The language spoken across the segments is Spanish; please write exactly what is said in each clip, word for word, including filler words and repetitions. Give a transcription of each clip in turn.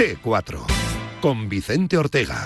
T cuatro, con Vicente Ortega.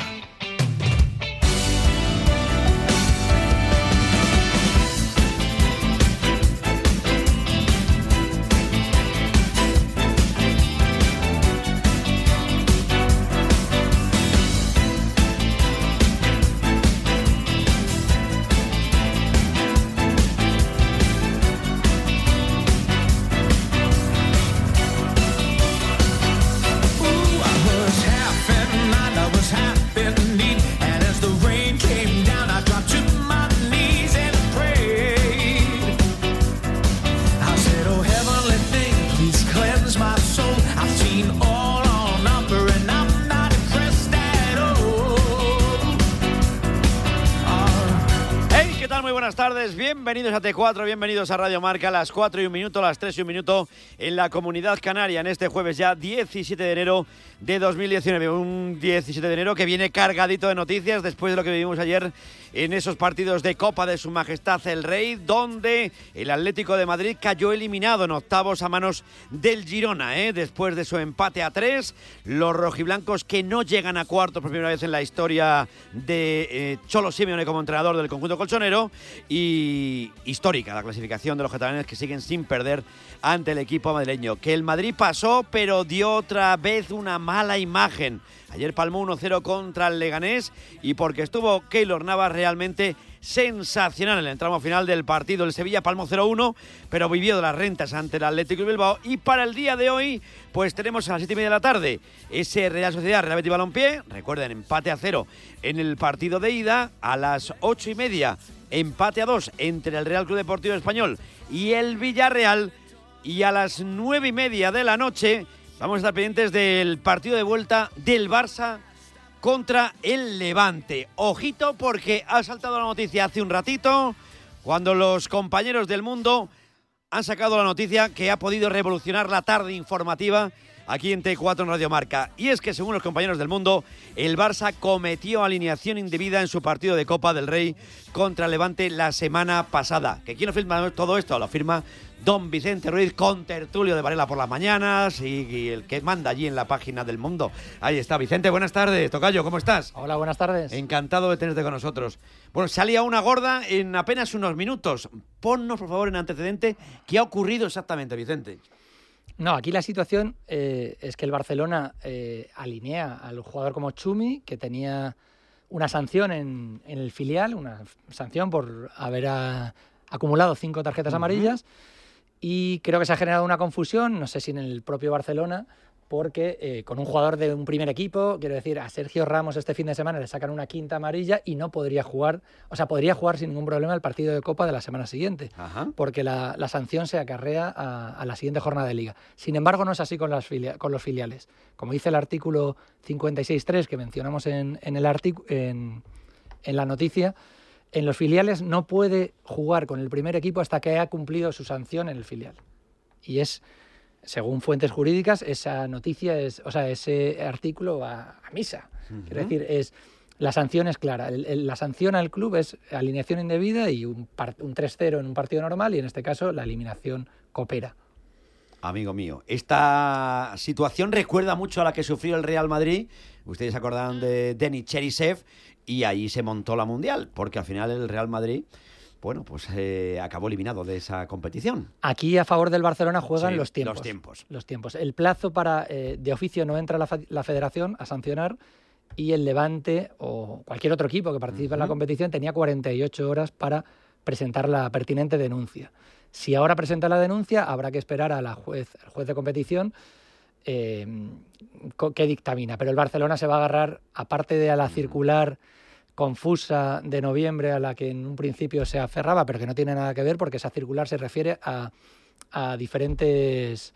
Bienvenidos a T cuatro, bienvenidos a Radio Marca, a las cuatro y un minuto, a las tres y un minuto en la Comunidad Canaria, en este jueves ya diecisiete de enero de dos mil diecinueve. Un diecisiete de enero que viene cargadito de noticias después de lo que vivimos ayer en esos partidos de Copa de Su Majestad el Rey, donde el Atlético de Madrid cayó eliminado en octavos a manos del Girona, ¿eh? Después de su empate a tres, los rojiblancos que no llegan a cuartos por primera vez en la historia de eh, Cholo Simeone como entrenador del conjunto colchonero, y histórica la clasificación de los catalanes que siguen sin perder ante el equipo madrileño. Que el Madrid pasó, pero dio otra vez una mala imagen. Ayer palmó uno cero contra el Leganés, y porque estuvo Keylor Navas realmente sensacional en el tramo final del partido. El Sevilla palmó cero uno, pero vivió de las rentas ante el Atlético de Bilbao. Y para el día de hoy, pues tenemos a las siete y media de la tarde ese Real Sociedad Real Betis Balompié. Recuerden, empate a cero en el partido de ida. A las ocho y media, empate a dos entre el Real Club Deportivo Español y el Villarreal. Y a las nueve y media de la noche vamos a estar pendientes del partido de vuelta del Barça contra el Levante. Ojito, porque ha saltado la noticia hace un ratito, cuando los compañeros del Mundo han sacado la noticia que ha podido revolucionar la tarde informativa aquí en T cuatro en Radio Marca. Y es que, según los compañeros del Mundo, el Barça cometió alineación indebida en su partido de Copa del Rey contra el Levante la semana pasada. ¿Que quién lo firma todo esto? Lo firma don Vicente Ruiz, con tertulio de Varela por las mañanas, y, y el que manda allí en la página del Mundo. Ahí está, Vicente, buenas tardes. Tocayo, ¿cómo estás? Hola, buenas tardes. Encantado de tenerte con nosotros. Bueno, salía una gorda en apenas unos minutos. Ponnos, por favor, en antecedente qué ha ocurrido exactamente, Vicente. No, aquí la situación eh, es que el Barcelona eh, alinea al jugador como Chumi, que tenía una sanción en, en el filial, una sanción por haber a, acumulado cinco tarjetas uh-huh. amarillas, y creo que se ha generado una confusión, no sé si en el propio Barcelona, porque eh, con un jugador de un primer equipo, quiero decir, a Sergio Ramos este fin de semana le sacan una quinta amarilla y no podría jugar, o sea, podría jugar sin ningún problema el partido de Copa de la semana siguiente, Ajá. porque la, la sanción se acarrea a, a la siguiente jornada de Liga. Sin embargo, no es así con, las filia, con los filiales. Como dice el artículo cincuenta y seis punto tres que mencionamos en, en, el artic, en, en la noticia, en los filiales no puede jugar con el primer equipo hasta que haya cumplido su sanción en el filial. Y es... Según fuentes jurídicas, esa noticia es, o sea, ese artículo va a misa. Uh-huh. Quiero decir, es la sanción es clara. El, el, la sanción al club es alineación indebida y un, part, un tres cero en un partido normal, y en este caso la eliminación coopera. Amigo mío, esta situación recuerda mucho a la que sufrió el Real Madrid. Ustedes se acordarán de Denis Cherisev, y ahí se montó la Mundial, porque al final el Real Madrid... Bueno, pues eh, acabó eliminado de esa competición. Aquí a favor del Barcelona juegan sí, los tiempos. Los tiempos. Los tiempos. El plazo para, eh, de oficio no entra la, la federación a sancionar, y el Levante o cualquier otro equipo que participe uh-huh. en la competición tenía cuarenta y ocho horas para presentar la pertinente denuncia. Si ahora presenta la denuncia, habrá que esperar a la juez, al juez de competición eh, que dictamina. Pero el Barcelona se va a agarrar, aparte de a la uh-huh. circular confusa de noviembre a la que en un principio se aferraba, pero que no tiene nada que ver, porque esa circular se refiere a, a diferentes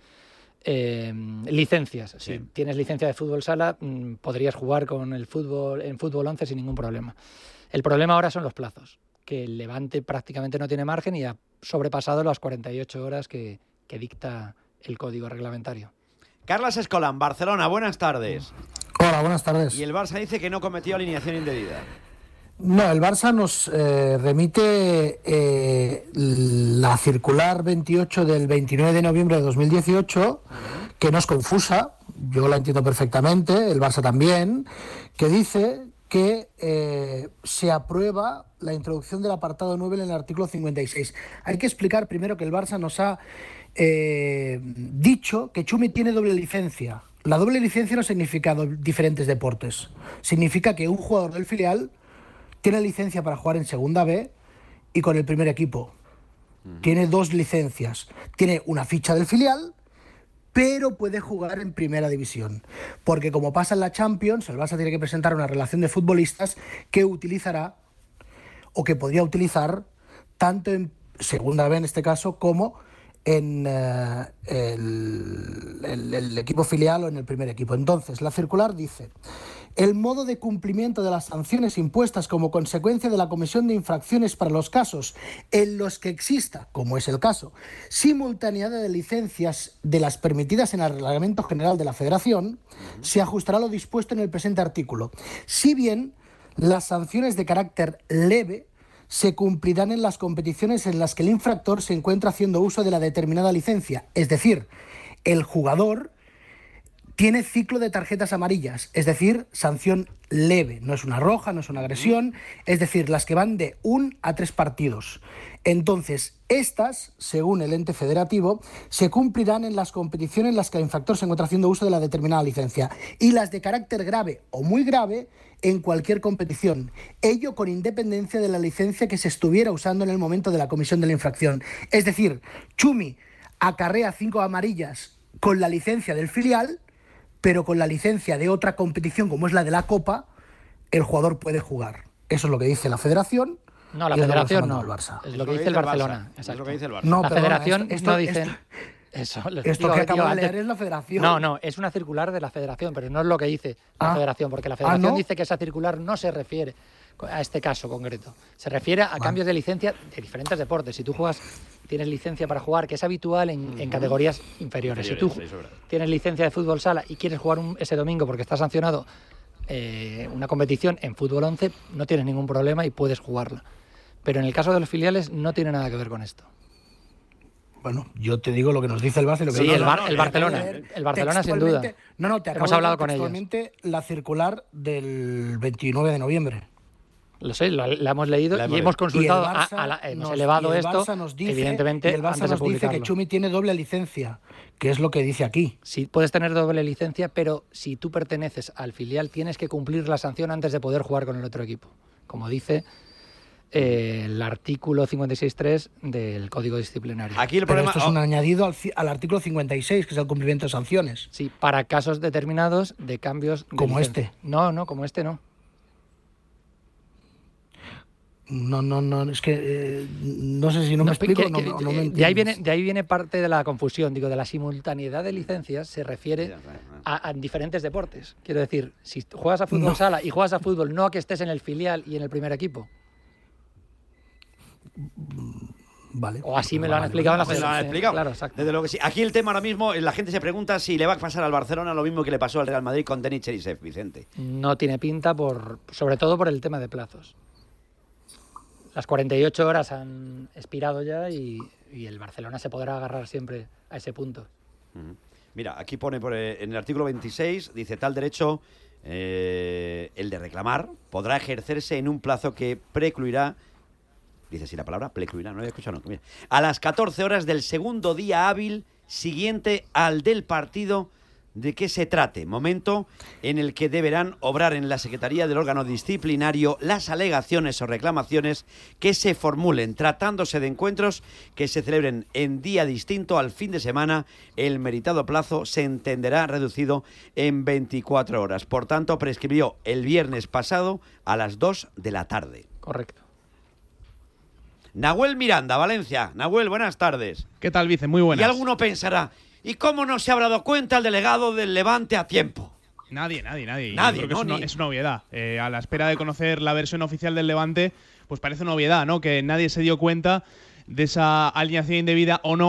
eh, licencias. Sí. Si tienes licencia de fútbol sala, mmm, podrías jugar con el fútbol en fútbol once sin ningún problema. El problema ahora son los plazos, que el Levante prácticamente no tiene margen y ha sobrepasado las cuarenta y ocho horas que, que dicta el código reglamentario. Carlas Escolán, Barcelona, buenas tardes. Hola, buenas tardes. Y el Barça dice que no cometió alineación indebida. No, el Barça nos eh, remite eh, la circular veintiocho del veintinueve de noviembre de dos mil dieciocho, uh-huh. que que no es confusa, yo la entiendo perfectamente, el Barça también, que dice que eh, se aprueba la introducción del apartado nueve en el artículo cincuenta y seis. Hay que explicar primero que el Barça nos ha eh, dicho que Txumi tiene doble licencia. La doble licencia no significa do- diferentes deportes. Significa que un jugador del filial tiene licencia para jugar en Segunda B y con el primer equipo. Uh-huh. Tiene dos licencias. Tiene una ficha del filial, pero puede jugar en Primera División. Porque como pasa en la Champions, el Barça tiene que presentar una relación de futbolistas que utilizará o que podría utilizar tanto en Segunda B en este caso como en uh, el, el, el equipo filial o en el primer equipo. Entonces, la circular dice: el modo de cumplimiento de las sanciones impuestas como consecuencia de la comisión de infracciones para los casos en los que exista, como es el caso, simultaneidad de licencias de las permitidas en el Reglamento General de la Federación, se ajustará a lo dispuesto en el presente artículo. Si bien las sanciones de carácter leve se cumplirán en las competiciones en las que el infractor se encuentra haciendo uso de la determinada licencia. Es decir, el jugador tiene ciclo de tarjetas amarillas, es decir, sanción leve. No es una roja, no es una agresión, es decir, las que van de un a tres partidos. Entonces, estas, según el ente federativo, se cumplirán en las competiciones en las que el infractor se encuentra haciendo uso de la determinada licencia, y las de carácter grave o muy grave en cualquier competición, ello con independencia de la licencia que se estuviera usando en el momento de la comisión de la infracción. Es decir, Txumi acarrea cinco amarillas con la licencia del filial, pero con la licencia de otra competición como es la de la Copa, el jugador puede jugar. Eso es lo que dice la Federación. No, la Federación no. Es lo que dice el Barcelona. Es lo que dice el Barça. No, la Federación no dice... Eso, esto que acabo de leer es la Federación. No, no, es una circular de la Federación, pero no es lo que dice la ah. Federación, porque la Federación ¿Ah, no? dice que esa circular no se refiere a este caso concreto. Se refiere a vale. cambios de licencia de diferentes deportes. Si tú juegas, tienes licencia para jugar, que es habitual en, en categorías inferiores. Si tú tienes licencia de fútbol sala y quieres jugar un, ese domingo porque está sancionado eh, una competición en fútbol once, no tienes ningún problema y puedes jugarla. Pero en el caso de los filiales no tiene nada que ver con esto. Bueno, yo te digo lo que nos dice el Barça y lo que sí, no, el, Bar, no, el Barcelona, el Barcelona sin duda. No, no, te acabo Hemos de hablado con textualmente ellos. La circular del veintinueve de noviembre. Lo sé, la, la hemos leído la y hemos consultado, y Barça a, a la, hemos nos, elevado y el esto, Barça nos dice, evidentemente, y el Barça antes nos de dice que Txumi tiene doble licencia, que es lo que dice aquí. Sí, puedes tener doble licencia, pero si tú perteneces al filial tienes que cumplir la sanción antes de poder jugar con el otro equipo, como dice eh, el artículo cincuenta y seis punto tres del Código Disciplinario. Aquí el problema... Pero esto es un oh. añadido al, al artículo cincuenta y seis, que es el cumplimiento de sanciones. Sí, para casos determinados de cambios de como licencia. este. No, no, como este no. No, no, no, es que eh, no sé si no, no me explico, que, no, que, no, no me entiendes. De ahí, viene, de ahí viene parte de la confusión, digo, de la simultaneidad de licencias se refiere a, a diferentes deportes. Quiero decir, si juegas a fútbol no. sala y juegas a fútbol, no a que estés en el filial y en el primer equipo. Vale. O así me lo han vale, explicado vale, en la Federación. Me lo han explicado. Claro, exacto. Desde lo que sí. Aquí el tema ahora mismo, la gente se pregunta si le va a pasar al Barcelona lo mismo que le pasó al Real Madrid con Denis Cherisev, Vicente. No tiene pinta, por, sobre todo por el tema de plazos. Las cuarenta y ocho horas han expirado ya y, y el Barcelona se podrá agarrar siempre a ese punto. Uh-huh. Mira, aquí pone por, eh, en el artículo veintiséis, dice tal derecho, eh, el de reclamar, podrá ejercerse en un plazo que precluirá, dice así la palabra, precluirá, no lo he escuchado, no, mira, a las catorce horas del segundo día hábil siguiente al del partido de que se trate, momento en el que deberán obrar en la Secretaría del órgano disciplinario las alegaciones o reclamaciones que se formulen, tratándose de encuentros que se celebren en día distinto al fin de semana. El meritado plazo se entenderá reducido en veinticuatro horas. Por tanto, prescribió el viernes pasado a las dos de la tarde. Correcto. Nahuel Miranda, Valencia. Nahuel, buenas tardes. ¿Qué tal, Vice? Muy buenas. Y alguno pensará, ¿y cómo no se habrá dado cuenta el delegado del Levante a tiempo? Nadie, nadie, nadie. Nadie, Yo creo que ¿no? es, una, es una obviedad. Eh, a la espera de conocer la versión oficial del Levante, pues parece una obviedad, ¿no? Que nadie se dio cuenta de esa alineación indebida o no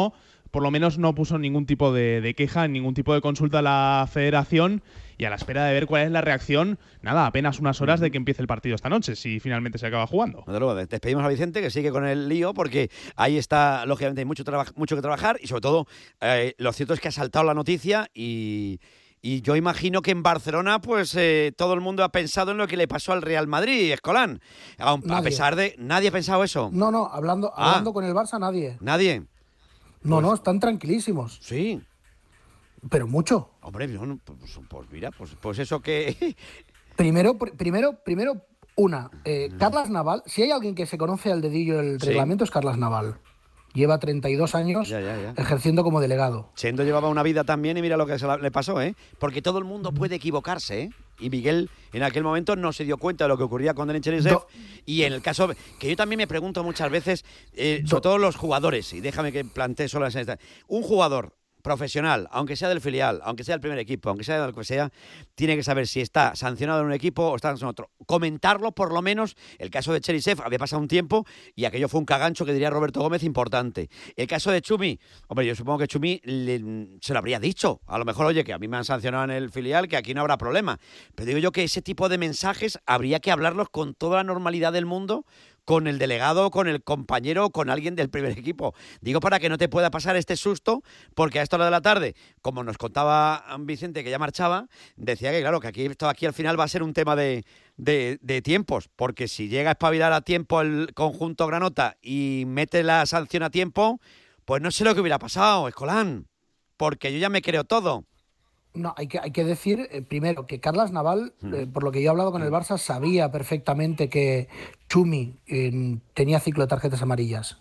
por lo menos no puso ningún tipo de, de queja, ningún tipo de consulta a la federación, y a la espera de ver cuál es la reacción, nada, apenas unas horas de que empiece el partido esta noche, si finalmente se acaba jugando. Desde luego, despedimos a Vicente, que sigue con el lío, porque ahí está, lógicamente, hay mucho, traba- mucho que trabajar, y sobre todo, eh, lo cierto es que ha saltado la noticia y... Y yo imagino que en Barcelona, pues eh, todo el mundo ha pensado en lo que le pasó al Real Madrid, Escolán. A, a pesar de... ¿Nadie ha pensado eso? No, no, hablando, Ah. hablando con el Barça, nadie. ¿Nadie? No, Pues- no, están tranquilísimos. Sí. Pero mucho. Hombre, yo no- pues, pues mira, pues, pues eso que... Primero, pr- primero, primero, una. Eh, Carlas Naval, si hay alguien que se conoce al dedillo el Sí. reglamento, es Carlas Naval. Lleva treinta y dos años Ya, ya, ya. ejerciendo como delegado. Chendo llevaba una vida también y mira lo que se la- le pasó, ¿eh? Porque todo el mundo puede equivocarse, ¿eh? Y Miguel en aquel momento no se dio cuenta de lo que ocurría con Denis Cherisev. Do- Y en el caso que yo también me pregunto muchas veces, eh, Do- sobre todo los jugadores, y déjame que plantee solo esa... Un jugador profesional, aunque sea del filial, aunque sea del primer equipo, aunque sea de lo que sea, tiene que saber si está sancionado en un equipo o está en otro. Comentarlo, por lo menos. El caso de Cherisev había pasado un tiempo y aquello fue un cagancho que diría Roberto Gómez importante. El caso de Chumi, hombre, yo supongo que Chumi le- se lo habría dicho. A lo mejor, oye, que a mí me han sancionado en el filial, que aquí no habrá problema. Pero digo yo que ese tipo de mensajes habría que hablarlos con toda la normalidad del mundo, con el delegado, con el compañero, con alguien del primer equipo. Digo para que no te pueda pasar este susto, porque a esta hora de la tarde, como nos contaba Vicente, que ya marchaba, decía que claro, que aquí, esto aquí al final va a ser un tema de, de, de tiempos, porque si llega a espabilar a tiempo el conjunto granota y mete la sanción a tiempo, pues no sé lo que hubiera pasado, Escolán, porque yo ya me creo todo. No, hay que, hay que decir, eh, primero, que Carlas Naval, eh, por lo que yo he hablado con el Barça, sabía perfectamente que Chumi eh, tenía ciclo de tarjetas amarillas.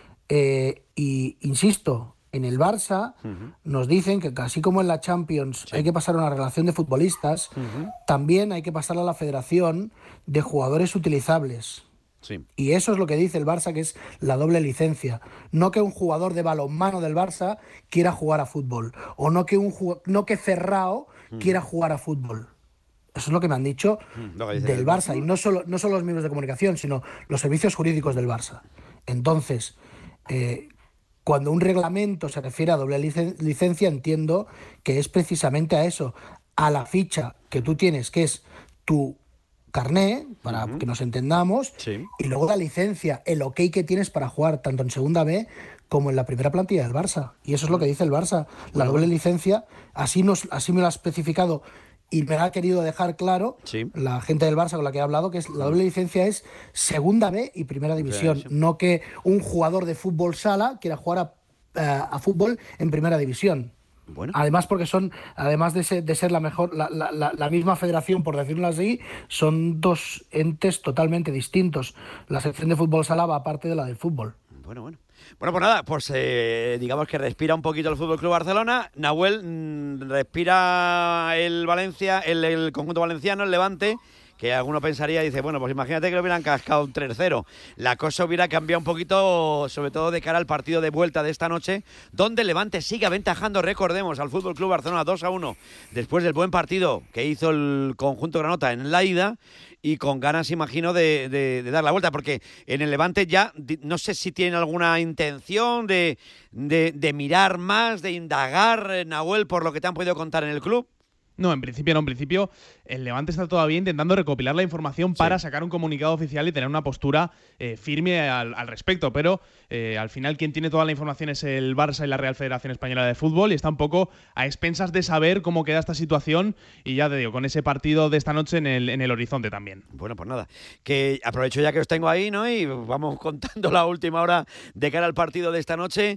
Eh, y, insisto, en el Barça Uh-huh. nos dicen que así como en la Champions Sí. hay que pasar a una relación de futbolistas, Uh-huh. también hay que pasar a la federación de jugadores utilizables. Sí. Y eso es lo que dice el Barça, que es la doble licencia. No que un jugador de balonmano del Barça quiera jugar a fútbol. O no que un ju- no que Ferrao quiera jugar a fútbol. Eso es lo que me han dicho Mm, lo que dice del el Barça. Y no solo, no solo los medios de comunicación, sino los servicios jurídicos del Barça. Entonces, eh, cuando un reglamento se refiere a doble licen- licencia, entiendo que es precisamente a eso, a la ficha que tú tienes, que es tu carné, para que nos entendamos, Sí. y luego la licencia, el ok que tienes para jugar tanto en segunda B como en la primera plantilla del Barça. Y eso es lo que dice el Barça. La doble licencia, así, nos, así me lo ha especificado y me lo ha querido dejar claro Sí. la gente del Barça con la que he hablado, que es la doble licencia es segunda B y primera división. división. No que un jugador de fútbol sala quiera jugar a, a- a fútbol en primera división. Bueno. Además, porque son, además de ser, de ser la mejor, la, la- la- la misma federación, por decirlo así, son dos entes totalmente distintos. La sección de fútbol sala va aparte de la del fútbol. Bueno, bueno. Bueno, pues nada, pues eh, digamos que respira un poquito el Fútbol Club Barcelona. Nahuel, mm, respira el Valencia, el, el conjunto valenciano, el Levante, que alguno pensaría y dice, bueno, pues imagínate que le hubieran cascado un tres cero. La cosa hubiera cambiado un poquito, sobre todo de cara al partido de vuelta de esta noche, donde el Levante sigue aventajando, recordemos, al Fútbol Club Barcelona dos a uno, después del buen partido que hizo el conjunto granota en la ida, y con ganas, imagino, de, de- de dar la vuelta, porque en el Levante ya, di- no sé si tienen alguna intención de, de, de mirar más, de indagar, eh, Nahuel, por lo que te han podido contar en el club. No, en principio no. En principio, el Levante está todavía intentando recopilar la información para Sí. sacar un comunicado oficial y tener una postura eh, firme al, al respecto. Pero eh, al final, quien tiene toda la información es el Barça y la Real Federación Española de Fútbol, y está un poco a expensas de saber cómo queda esta situación. Y ya te digo, con ese partido de esta noche en el, en el horizonte también. Bueno, pues nada, que aprovecho ya que os tengo ahí, ¿no? Y vamos contando la última hora de cara al partido de esta noche.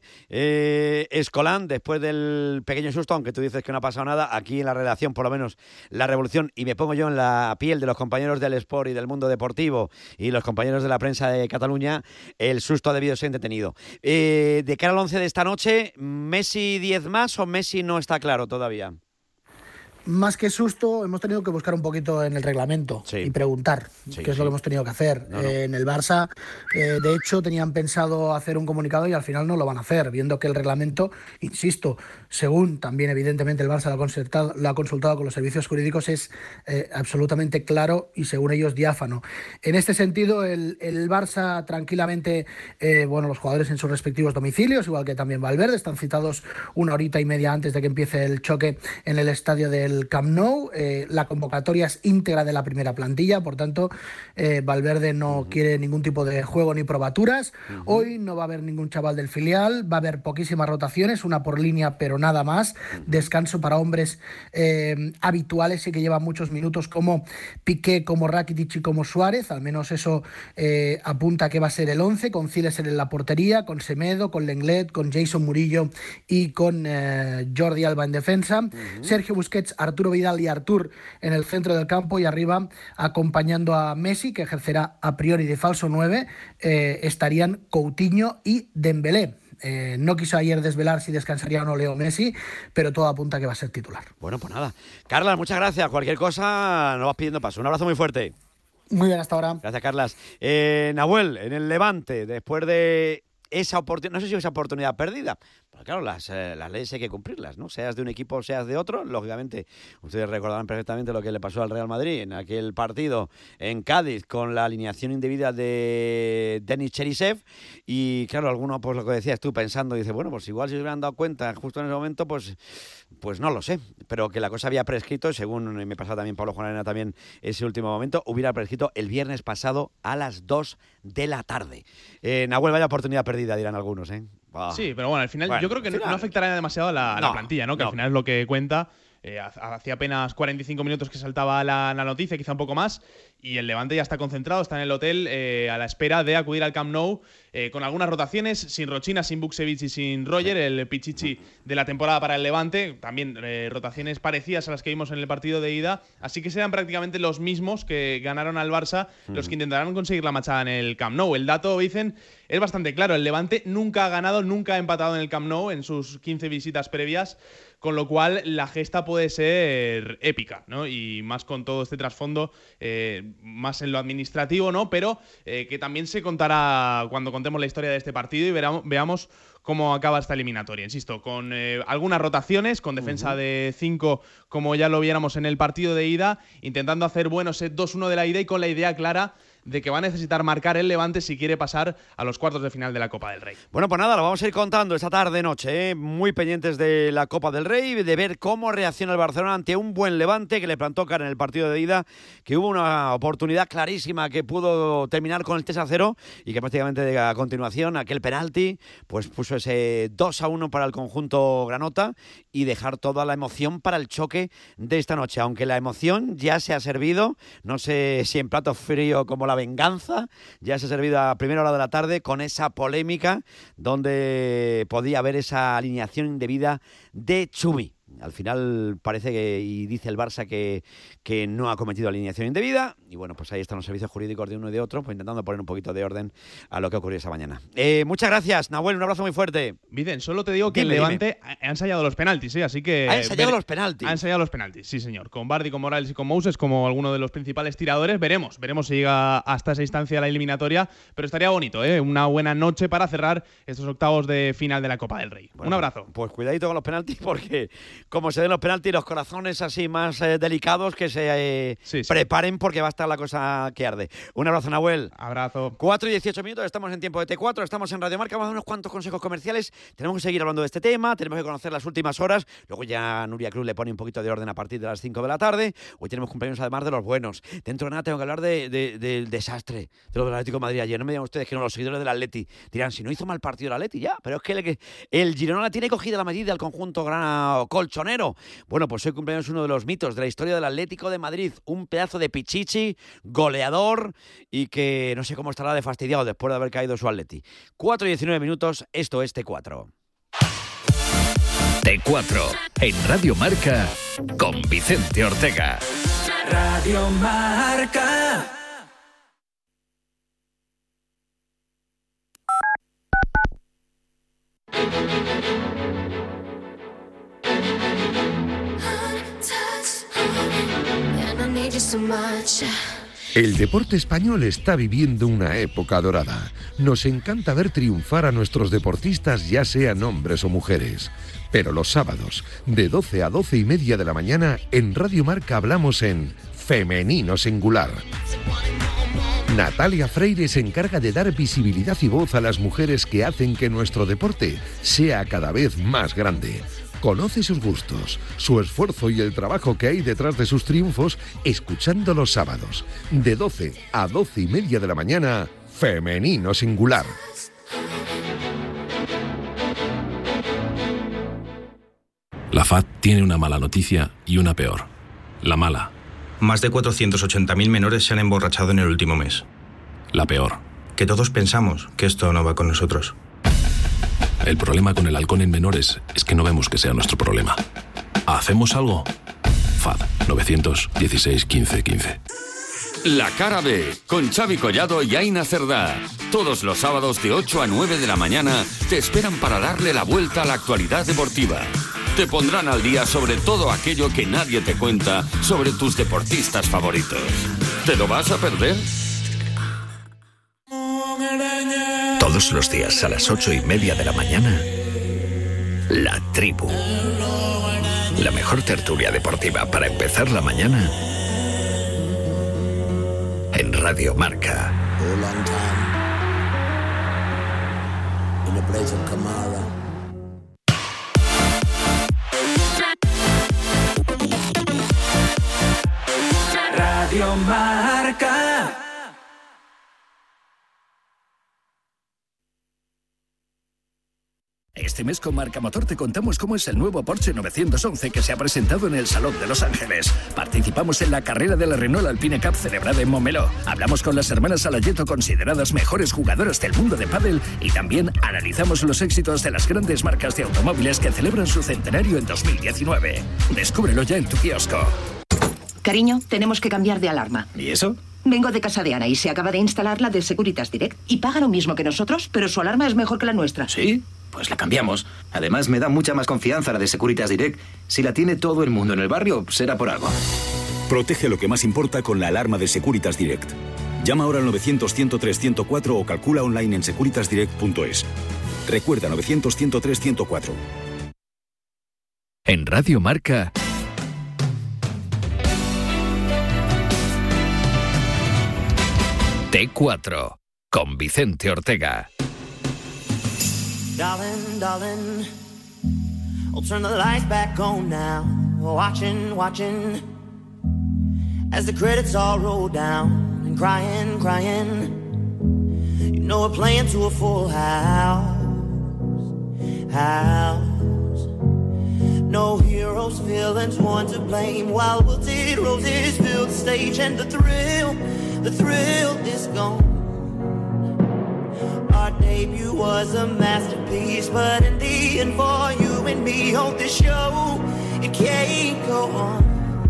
Eh, Escolán, después del pequeño susto, aunque tú dices que no ha pasado nada, aquí en la redacción, por lo menos, la revolución, y me pongo yo en la piel de los compañeros del Sport y del mundo deportivo y los compañeros de la prensa de Cataluña, el susto ha debido ser entretenido. Eh, de cara al once de esta noche, ¿Messi diez más o Messi no está claro todavía? más que susto, hemos tenido que buscar un poquito en el reglamento sí. y preguntar sí, qué es sí. lo que hemos tenido que hacer. No, no. Eh, en el Barça, eh, de hecho, tenían pensado hacer un comunicado y al final no lo van a hacer, viendo que el reglamento, insisto, según también evidentemente el Barça lo ha consultado, lo ha consultado con los servicios jurídicos, es eh, absolutamente claro y según ellos diáfano. En este sentido, el, el Barça tranquilamente, eh, bueno, los jugadores en sus respectivos domicilios, igual que también Valverde, están citados una horita y media antes de que empiece el choque en el estadio del Camp Nou. Eh, la convocatoria es íntegra de la primera plantilla, por tanto, eh, Valverde no uh-huh. quiere ningún tipo de juego ni probaturas. Uh-huh. Hoy no va a haber ningún chaval del filial, va a haber poquísimas rotaciones, una por línea, pero nada más. Uh-huh. Descanso para hombres eh, habituales y que llevan muchos minutos, como Piqué, como Rakitic y como Suárez. Al menos eso eh, apunta que va a ser el once, con Cilesen en la portería, con Semedo, con Lenglet, con Jason Murillo y con eh, Jordi Alba en defensa. Uh-huh. Sergio Busquets, Arturo Vidal y Artur en el centro del campo, y arriba, acompañando a Messi, que ejercerá a priori de falso nueve, eh, estarían Coutinho y Dembélé. Eh, no quiso ayer desvelar si descansaría o no Leo Messi, pero todo apunta a que va a ser titular. Bueno, pues nada. Carlas, muchas gracias. Cualquier cosa nos vas pidiendo paso. Un abrazo muy fuerte. Muy bien, hasta ahora. Gracias, Carlas. Eh, Nahuel, en el Levante, después de esa oportunidad, no sé si esa oportunidad perdida, pero claro, las, eh, las leyes hay que cumplirlas, ¿no? Seas de un equipo o seas de otro, lógicamente, ustedes recordarán perfectamente lo que le pasó al Real Madrid en aquel partido en Cádiz con la alineación indebida de Denis Cherisev, y claro, alguno, pues lo que decías tú, pensando, dice, bueno, pues igual si se hubieran dado cuenta justo en ese momento, pues, pues no lo sé, pero que la cosa había prescrito, según me pasaba también Pablo Juan Arena también ese último momento, hubiera prescrito el viernes pasado a las dos de la tarde. Eh, Nahuel, vaya oportunidad perdida, dirán algunos, ¿eh? Oh. Sí, pero bueno, al final bueno, yo creo que final, no afectará demasiado a la, a la no, plantilla, ¿no? Que no. al final es lo que cuenta. Eh, hacía apenas cuarenta y cinco minutos que saltaba la, la noticia, quizá un poco más, y el Levante ya está concentrado, está en el hotel eh, a la espera de acudir al Camp Nou eh, con algunas rotaciones, sin Rochina, sin Buksevich y sin Roger, el Pichichi de la temporada para el Levante, también eh, rotaciones parecidas a las que vimos en el partido de ida, así que serán prácticamente los mismos que ganaron al Barça mm. los que intentarán conseguir la machada en el Camp Nou. El dato, dicen, es bastante claro, el Levante nunca ha ganado, nunca ha empatado en el Camp Nou en sus quince visitas previas, con lo cual la gesta puede ser épica, ¿no? Y más con todo este trasfondo, eh, más en lo administrativo, ¿no? Pero eh, que también se contará cuando contemos la historia de este partido y veramos, veamos cómo acaba esta eliminatoria. Insisto, con eh, algunas rotaciones, con defensa uh-huh. de cinco, como ya lo viéramos en el partido de ida, intentando hacer buenos set dos uno de la ida y con la idea clara de que va a necesitar marcar el Levante si quiere pasar a los cuartos de final de la Copa del Rey. Bueno, pues nada, lo vamos a ir contando esta tarde-noche, ¿eh? Muy pendientes de la Copa del Rey, de ver cómo reacciona el Barcelona ante un buen Levante que le plantó cara en el partido de ida, que hubo una oportunidad clarísima que pudo terminar con el tres a cero y que prácticamente a continuación aquel penalti pues puso ese dos a uno para el conjunto granota y dejar toda la emoción para el choque de esta noche, aunque la emoción ya se ha servido, no sé si en plato frío como la La venganza, ya se ha servido a primera hora de la tarde con esa polémica donde podía haber esa alineación indebida de Chumi. Al final parece que, y dice el Barça que, que no ha cometido alineación indebida, y bueno, pues ahí están los servicios jurídicos de uno y de otro, pues intentando poner un poquito de orden a lo que ocurrió esa mañana. Eh, muchas gracias, Nahuel, un abrazo muy fuerte. Vicen, solo te digo que dime, el Levante dime. ha ensayado los penaltis, ¿eh? Así que... ¿Ha ensayado ver, los penaltis? Ha ensayado los penaltis, sí señor, con Bardi, con Morales y con Moses como alguno de los principales tiradores. Veremos, veremos si llega hasta esa instancia la eliminatoria, pero estaría bonito, ¿eh? Una buena noche para cerrar estos octavos de final de la Copa del Rey. Bueno, un abrazo. Pues cuidadito con los penaltis porque como se den los penaltis, los corazones así más eh, delicados que se eh, sí, sí. preparen porque va a estar la cosa que arde. Un abrazo, Nahuel. Abrazo. cuatro y dieciocho minutos, estamos en tiempo de T cuatro, estamos en Radio Marca, vamos a dar unos cuantos consejos comerciales. Tenemos que seguir hablando de este tema, tenemos que conocer las últimas horas. Luego ya Nuria Cruz le pone un poquito de orden a partir de las cinco de la tarde. Hoy tenemos cumpleaños además de los buenos. Dentro de nada tengo que hablar de, de, de, del desastre de lo del Atlético de Madrid ayer. No me digan ustedes que no, los seguidores del Atleti dirán, si no hizo mal partido el Atleti, ya, pero es que el, el Girona tiene cogida la medida al conjunto grana colchonero. Bueno, pues hoy cumpleaños uno de los mitos de la historia del Atlético de Madrid, un pedazo de pichichi, goleador y que no sé cómo estará de fastidiado después de haber caído su Atleti. cuatro y diecinueve minutos, esto es T cuatro. T cuatro, en Radio Marca, con Vicente Ortega. Radio Marca. Touch. need you so much. El deporte español está viviendo una época dorada. Nos encanta ver triunfar a nuestros deportistas, ya sean hombres o mujeres. Pero los sábados, de doce a doce y media de la mañana, en Radio Marca hablamos en Femenino Singular. Natalia Freire se encarga de dar visibilidad y voz a las mujeres que hacen que nuestro deporte sea cada vez más grande. Conoce sus gustos, su esfuerzo y el trabajo que hay detrás de sus triunfos, escuchando los sábados, de doce a doce y media de la mañana, Femenino Singular. La F A D tiene una mala noticia y una peor. La mala. Más de cuatrocientos ochenta mil menores se han emborrachado en el último mes. La peor. Que todos pensamos que esto no va con nosotros. El problema con el alcohol en menores es que no vemos que sea nuestro problema. ¿Hacemos algo? F A D nueve uno seis, quince, quince. La Cara B, con Xavi Collado y Aina Cerdá. Todos los sábados de ocho a nueve de la mañana te esperan para darle la vuelta a la actualidad deportiva. Te pondrán al día sobre todo aquello que nadie te cuenta sobre tus deportistas favoritos. ¿Te lo vas a perder? Todos los días a las ocho y media de la mañana, La Tribu. La mejor tertulia deportiva para empezar la mañana en Radio Marca. Radio Marca. Este mes con Marca Motor te contamos cómo es el nuevo Porsche novecientos once que se ha presentado en el Salón de Los Ángeles. Participamos en la carrera de la Renault Alpine Cup celebrada en Montmeló. Hablamos con las hermanas Alayeto, consideradas mejores jugadoras del mundo de pádel, y también analizamos los éxitos de las grandes marcas de automóviles que celebran su centenario en dos mil diecinueve. Descúbrelo ya en tu kiosco. Cariño, tenemos que cambiar de alarma. ¿Y eso? Vengo de casa de Ana y se acaba de instalar la de Securitas Direct. Y paga lo mismo que nosotros, pero su alarma es mejor que la nuestra. ¿Sí? Pues la cambiamos. Además, me da mucha más confianza la de Securitas Direct. Si la tiene todo el mundo en el barrio, será por algo. Protege lo que más importa con la alarma de Securitas Direct. Llama ahora al novecientos, ciento tres, ciento cuatro o calcula online en securitas direct punto es. Recuerda, novecientos, ciento tres, ciento cuatro. En Radio Marca... T cuatro, con Vicente Ortega. Darling, darling, I'll turn the lights back on now. Watching, watching, as the credits all roll down. And crying, crying, you know we're playing to a full house. House. No heroes, villains, one to blame. While wilted roses fill the stage, and the thrill, the thrill is gone. Our debut was a masterpiece, but in the end, for you and me on this show, it can't go on.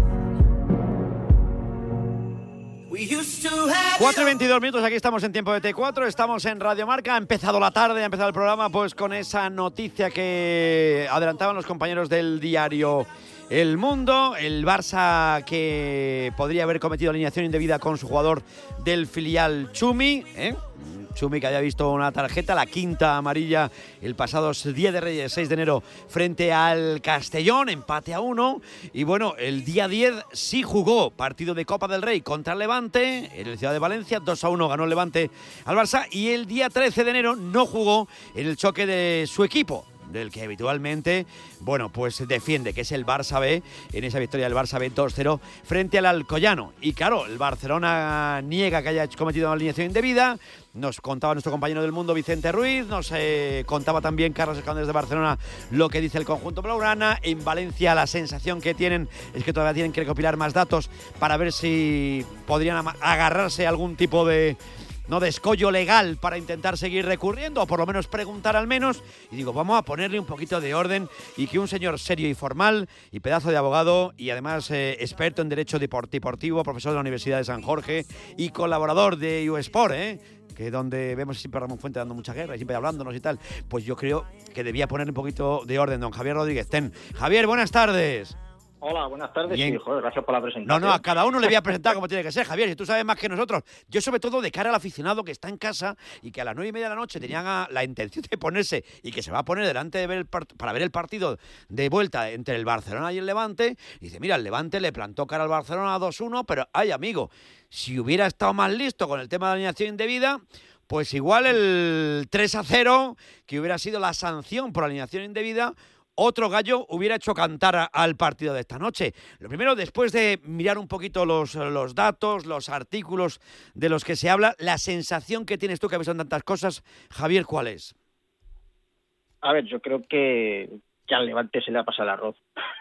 We used to have cuatro y veintidós minutos, aquí estamos en tiempo de T cuatro, estamos en Radio Marca, ha empezado la tarde, ha empezado el programa pues con esa noticia que adelantaban los compañeros del diario El Mundo, el Barça que podría haber cometido alineación indebida con su jugador del filial Chumi, ¿eh? Chumi, que había visto una tarjeta, la quinta amarilla, el pasado día de Reyes, seis de enero, frente al Castellón, empate a uno. Y bueno, el día diez sí jugó partido de Copa del Rey contra el Levante, en el Ciudad de Valencia, dos a uno ganó el Levante al Barça. Y el día trece de enero no jugó en el choque de su equipo, del que habitualmente, bueno, pues defiende, que es el Barça B, en esa victoria del Barça B dos cero frente al Alcoyano. Y claro, el Barcelona niega que haya cometido una alineación indebida. Nos contaba nuestro compañero del Mundo, Vicente Ruiz, nos eh, contaba también Carlos Escandés de Barcelona lo que dice el conjunto blaugrana. En Valencia la sensación que tienen es que todavía tienen que recopilar más datos para ver si podrían agarrarse a algún tipo de... no de escollo legal para intentar seguir recurriendo, o por lo menos preguntar al menos. Y digo, vamos a ponerle un poquito de orden y que un señor serio y formal y pedazo de abogado y además eh, experto en derecho deportivo, profesor de la Universidad de San Jorge y colaborador de U-Sport, ¿eh? que donde vemos siempre a Ramón Fuente dando mucha guerra y siempre hablándonos y tal, pues yo creo que debía poner un poquito de orden don Javier Rodríguez Ten. Javier, buenas tardes. Hola, buenas tardes. Bien. Sí, joder, gracias por la presentación. No, no, a cada uno le voy a presentar como tiene que ser, Javier, si tú sabes más que nosotros. Yo, sobre todo, de cara al aficionado que está en casa y que a las nueve y media de la noche tenían la intención de ponerse y que se va a poner delante de ver el part- para ver el partido de vuelta entre el Barcelona y el Levante, y dice, mira, el Levante le plantó cara al Barcelona dos uno, pero, ay, amigo, si hubiera estado más listo con el tema de la alineación indebida, pues igual el tres a cero, que hubiera sido la sanción por alineación indebida, otro gallo hubiera hecho cantar a, al partido de esta noche. Lo primero, después de mirar un poquito los, los datos, los artículos de los que se habla, la sensación que tienes tú, que has visto tantas cosas, Javier, ¿cuál es? A ver, yo creo que, que al Levante se le ha pasado el arroz.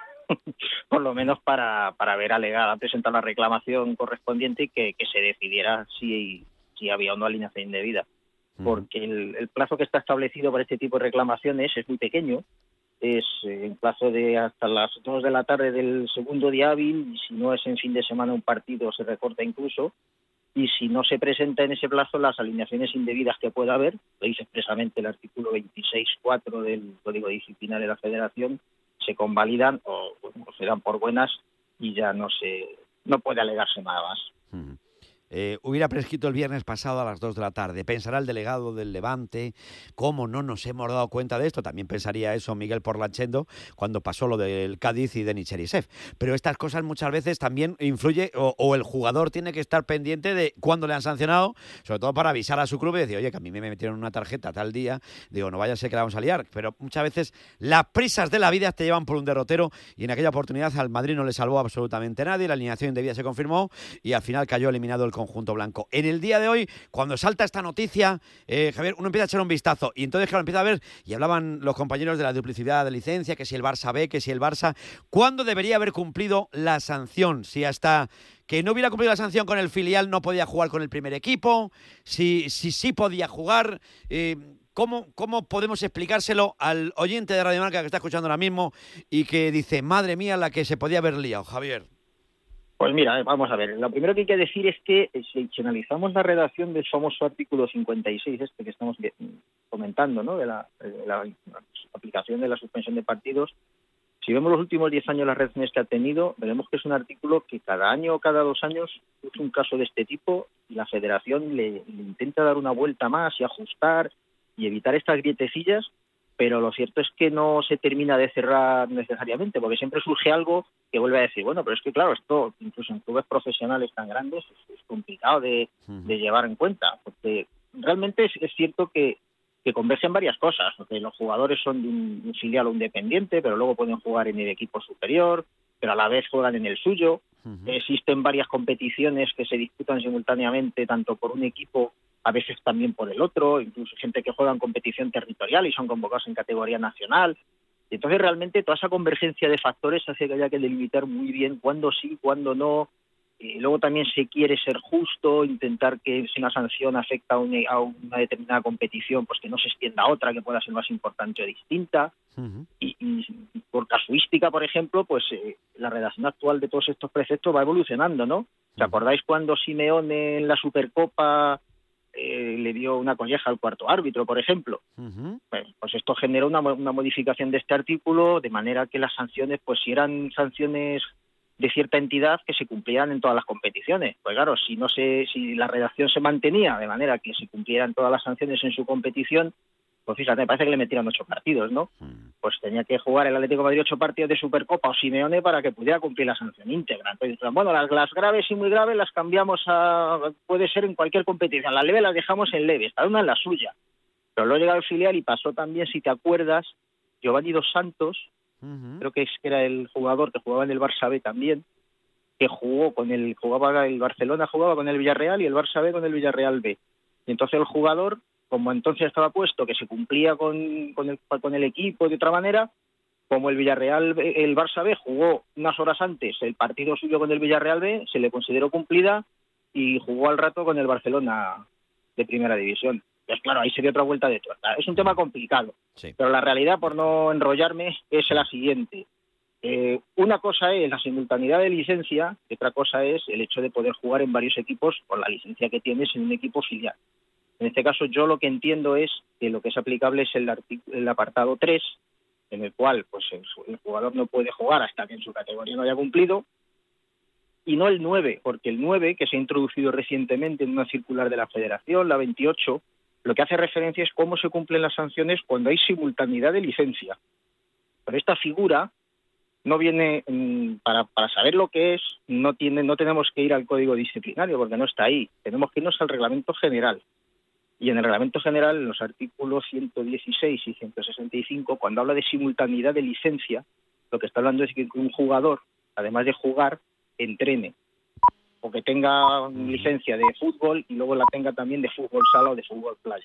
Por lo menos para, para ver alegada, presentar la reclamación correspondiente y que, que se decidiera si, si había o no alineación indebida. Porque el, el plazo que está establecido para este tipo de reclamaciones es muy pequeño. Es en plazo de hasta las dos de la tarde del segundo día hábil, y si no es en fin de semana un partido se recorta incluso, y si no se presenta en ese plazo las alineaciones indebidas que pueda haber, lo dice expresamente el artículo veintiséis punto cuatro del Código Disciplinario de la Federación, se convalidan o, o se dan por buenas y ya no se no puede alegarse nada más. Uh-huh. Eh, hubiera prescrito el viernes pasado a las dos de la tarde. Pensará el delegado del Levante, ¿cómo no nos hemos dado cuenta de esto? También pensaría eso Miguel Porlanchendo cuando pasó lo del Cádiz y Denis Cherisev. Pero estas cosas muchas veces también influye, o, o el jugador tiene que estar pendiente de cuándo le han sancionado, sobre todo para avisar a su club y decir, oye, que a mí me metieron una tarjeta tal día, digo, no vaya a ser que la vamos a liar. Pero muchas veces las prisas de la vida te llevan por un derrotero, y en aquella oportunidad al Madrid no le salvó absolutamente nadie, la alineación indebida se confirmó y al final cayó eliminado el conjunto blanco. En el día de hoy, cuando salta esta noticia, eh, Javier, uno empieza a echar un vistazo y entonces, claro, empieza a ver, y hablaban los compañeros de la duplicidad de licencia, que si el Barça B, que si el Barça, ¿cuándo debería haber cumplido la sanción? Si hasta que no hubiera cumplido la sanción con el filial no podía jugar con el primer equipo, si sí si, si podía jugar, eh, ¿Cómo, ¿Cómo podemos explicárselo al oyente de Radio Marca que está escuchando ahora mismo y que dice, madre mía, la que se podía haber liado, Javier? Pues mira, vamos a ver. Lo primero que hay que decir es que si analizamos la redacción del famoso artículo cincuenta y seis, este que estamos comentando, ¿no? de, la, de la, la aplicación de la suspensión de partidos, si vemos los últimos diez años las reacciones que ha tenido, veremos que es un artículo que cada año o cada dos años es un caso de este tipo y la Federación le, le intenta dar una vuelta más y ajustar y evitar estas grietecillas, pero lo cierto es que no se termina de cerrar necesariamente, porque siempre surge algo que vuelve a decir, bueno, pero es que claro, esto incluso en clubes profesionales tan grandes es, es complicado de, uh-huh. de llevar en cuenta, porque realmente es, es cierto que, que convergen varias cosas, porque los jugadores son de un, un filial o un dependiente, pero luego pueden jugar en el equipo superior, pero a la vez juegan en el suyo. Uh-huh. Existen varias competiciones que se disputan simultáneamente, tanto por un equipo, a veces también por el otro, incluso gente que juega en competición territorial y son convocados en categoría nacional. Y entonces realmente toda esa convergencia de factores hace que haya que delimitar muy bien cuándo sí, cuándo no. Y luego también se quiere ser justo, intentar que si una sanción afecta a una, a una determinada competición, pues que no se extienda a otra que pueda ser más importante o distinta. Uh-huh. Y, y por casuística, por ejemplo, pues eh, la redacción actual de todos estos preceptos va evolucionando, ¿no? ¿Os acordáis cuando Simeone en la Supercopa Eh, le dio una colleja al cuarto árbitro, por ejemplo? Uh-huh. Bueno, pues esto generó una, una modificación de este artículo de manera que las sanciones, pues si eran sanciones de cierta entidad, que se cumplieran en todas las competiciones. Pues claro, si no se, si la redacción se mantenía de manera que se cumplieran todas las sanciones en su competición, pues fíjate, me parece que le metieron ocho partidos, ¿no? Uh-huh. Pues tenía que jugar el Atlético de Madrid ocho partidos de Supercopa o Simeone para que pudiera cumplir la sanción íntegra. Entonces, bueno, las, las graves y muy graves las cambiamos a, puede ser en cualquier competición, las leves las dejamos en leves, cada una en la suya. Pero luego llegó al filial y pasó también, si te acuerdas, Giovanni Dos Santos, uh-huh. creo que era el jugador que jugaba en el Barça B también, que jugó con el, jugaba el Barcelona, jugaba con el Villarreal y el Barça B con el Villarreal B. Y entonces el jugador, como entonces estaba puesto que se cumplía con, con, el, con el equipo de otra manera, como el Villarreal, el Barça B jugó unas horas antes el partido suyo con el Villarreal B, se le consideró cumplida y jugó al rato con el Barcelona de Primera División. Pues claro, ahí se dio otra vuelta de tuerca. Es un tema complicado, sí. Pero la realidad, por no enrollarme, es la siguiente. Eh, una cosa es la simultaneidad de licencia y otra cosa es el hecho de poder jugar en varios equipos con la licencia que tienes en un equipo filial. En este caso, yo lo que entiendo es que lo que es aplicable es el, artic- el apartado tres, en el cual pues el, el jugador no puede jugar hasta que en su categoría no haya cumplido, y no el nueve, porque el nueve, que se ha introducido recientemente en una circular de la Federación, la veintiocho, lo que hace referencia es cómo se cumplen las sanciones cuando hay simultaneidad de licencia. Pero esta figura no viene, para, para saber lo que es, no tiene, no tenemos que ir al código disciplinario, porque no está ahí. Tenemos que irnos al reglamento general. Y en el reglamento general, en los artículos ciento dieciséis y ciento sesenta y cinco, cuando habla de simultaneidad de licencia, lo que está hablando es que un jugador, además de jugar, entrene, o que tenga licencia de fútbol y luego la tenga también de fútbol sala o de fútbol playa.